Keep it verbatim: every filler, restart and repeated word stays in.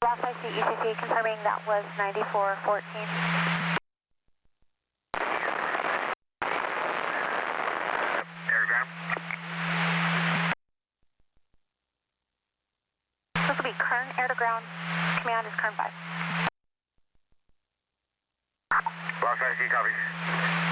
Last I see E C C confirming that was ninety-four fourteen. Airground. This will be Kern air to ground. Command is Kern five. Last I see, copy.